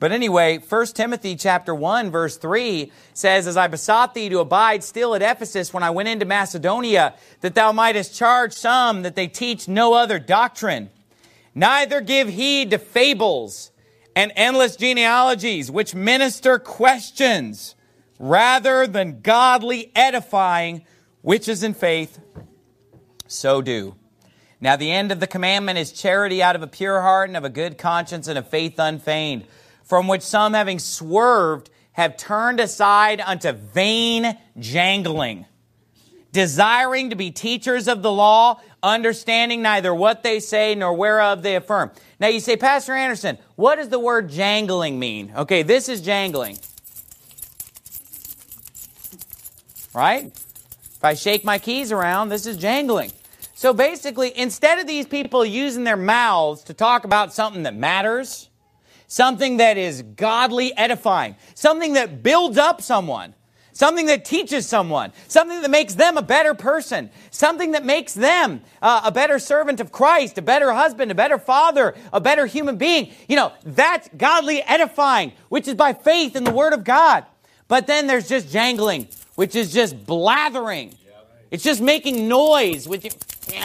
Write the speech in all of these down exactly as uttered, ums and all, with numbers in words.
But anyway, First Timothy chapter one, verse three says, As I besought thee to abide still at Ephesus when I went into Macedonia, that thou mightest charge some that they teach no other doctrine. Neither give heed to fables and endless genealogies, which minister questions, rather than godly edifying, which is in faith, so do. Now the end of the commandment is charity out of a pure heart and of a good conscience and of faith unfeigned, from which some, having swerved, have turned aside unto vain jangling, desiring to be teachers of the law, understanding neither what they say nor whereof they affirm. Now you say, Pastor Anderson, what does the word jangling mean? Okay, this is jangling. Right? If I shake my keys around, this is jangling. So basically, instead of these people using their mouths to talk about something that matters, something that is godly edifying, something that builds up someone, something that teaches someone, something that makes them a better person, something that makes them uh, a better servant of Christ, a better husband, a better father, a better human being. You know, that's godly edifying, which is by faith in the Word of God. But then there's just jangling, which is just blathering. It's just making noise. With you.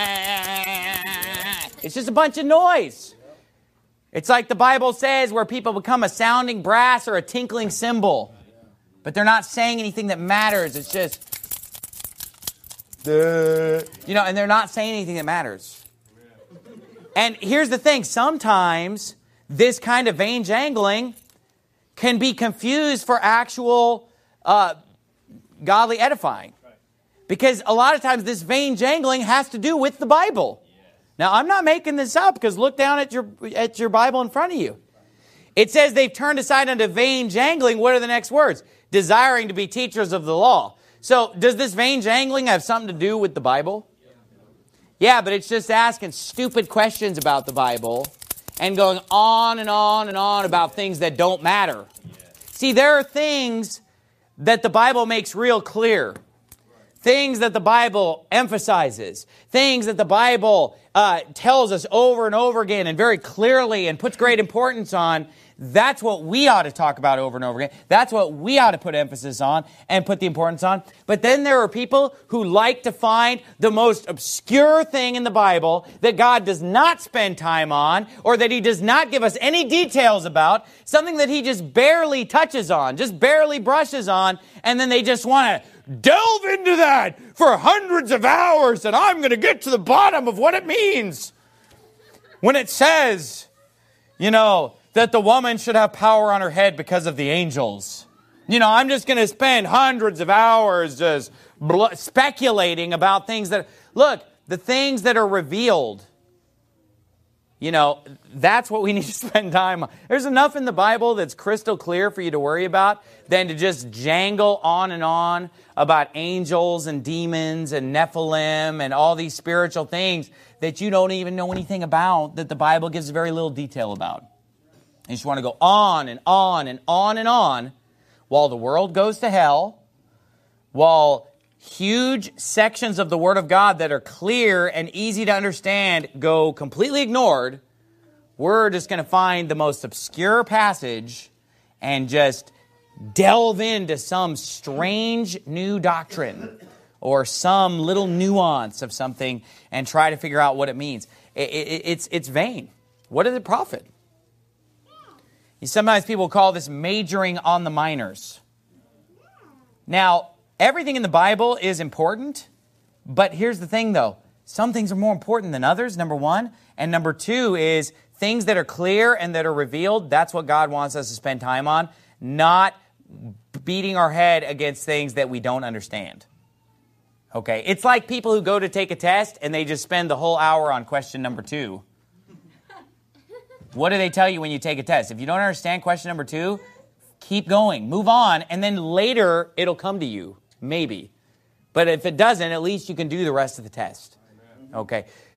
It's just a bunch of noise. It's like the Bible says, where people become a sounding brass or a tinkling cymbal. But they're not saying anything that matters. It's just, you know, and they're not saying anything that matters. And here's the thing. Sometimes this kind of vain jangling can be confused for actual uh, godly edifying. Because a lot of times this vain jangling has to do with the Bible. Now, I'm not making this up, because look down at your at your Bible in front of you. It says they've turned aside unto vain jangling. What are the next words? Desiring to be teachers of the law. So, does this vain jangling have something to do with the Bible? Yeah, but it's just asking stupid questions about the Bible and going on and on and on about things that don't matter. See, there are things that the Bible makes real clear. Things that the Bible emphasizes. Things that the Bible uh, tells us over and over again and very clearly and puts great importance on. That's what we ought to talk about over and over again. That's what we ought to put emphasis on and put the importance on. But then there are people who like to find the most obscure thing in the Bible that God does not spend time on, or that He does not give us any details about, something that He just barely touches on, just barely brushes on, and then they just want to delve into that for hundreds of hours, and I'm going to get to the bottom of what it means. When it says, you know, that the woman should have power on her head because of the angels. You know, I'm just going to spend hundreds of hours just bl- speculating about things that, look, the things that are revealed, you know, that's what we need to spend time on. There's enough in the Bible that's crystal clear for you to worry about than to just jangle on and on about angels and demons and Nephilim and all these spiritual things that you don't even know anything about, that the Bible gives very little detail about. You just want to go on and on and on and on while the world goes to hell, while huge sections of the Word of God that are clear and easy to understand go completely ignored. We're just going to find the most obscure passage and just delve into some strange new doctrine or some little nuance of something and try to figure out what it means. It, it, it's, it's vain. What does it profit? Sometimes people call this majoring on the minors. Now, everything in the Bible is important, but here's the thing though. Some things are more important than others, number one. And number two is things that are clear and that are revealed, that's what God wants us to spend time on, not beating our head against things that we don't understand. Okay, it's like people who go to take a test and they just spend the whole hour on question number two. What do they tell you when you take a test? If you don't understand question number two, keep going, move on, and then later it'll come to you, maybe. But if it doesn't, at least you can do the rest of the test. Okay.